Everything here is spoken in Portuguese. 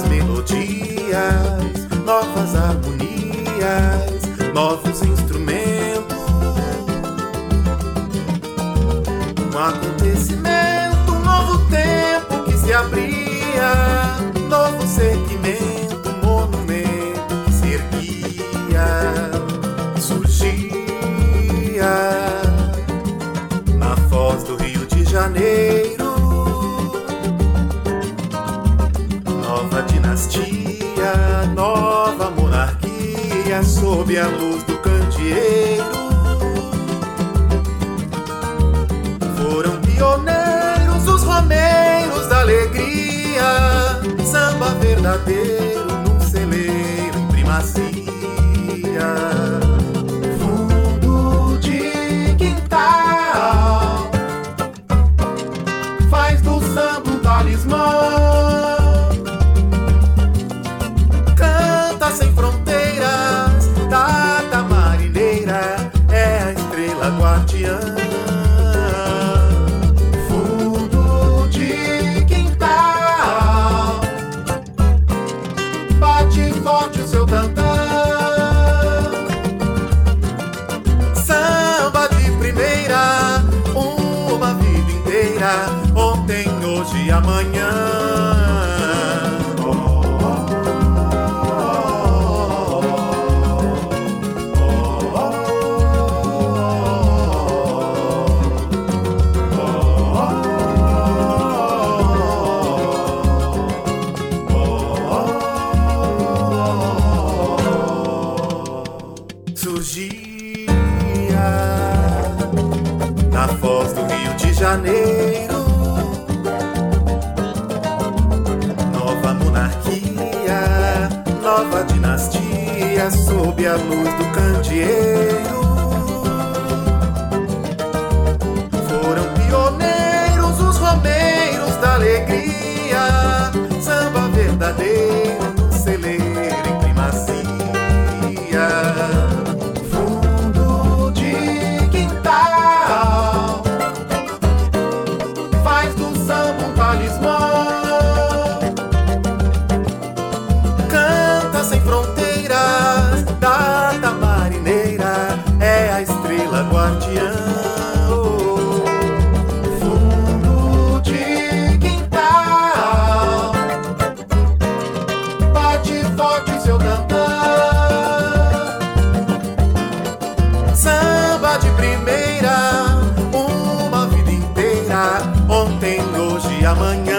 melodias, novas harmonias, novos instrumentos. Um acontecimento, um novo tempo que se abria, novo segmento, monumento que se erguia, surgia na Foz do Rio de Janeiro. Nova dinastia, nova monarquia, sob a luz do candeeiro. Foram pioneiros os romeiros da alegria, samba verdadeiro num celeiro em primazia. Fundo de quintal faz do samba um talismã. Canta sem fronteiras, data marineira, é a estrela guardiã. Forte o seu tantã, samba de primeira, uma vida inteira, ontem, hoje e amanhã. Surgia na Foz do Rio de Janeiro, nova monarquia, nova dinastia, sob a luz do candeeiro. Foram pioneiros os romeiros da alegria, samba verdadeiro no celeiro em primazia. Canta sem fronteiras, data marineira, é a estrela guardiã. Fundo de quintal bate forte seu tantã, samba de primeira, uma vida inteira, ontem, hoje e amanhã.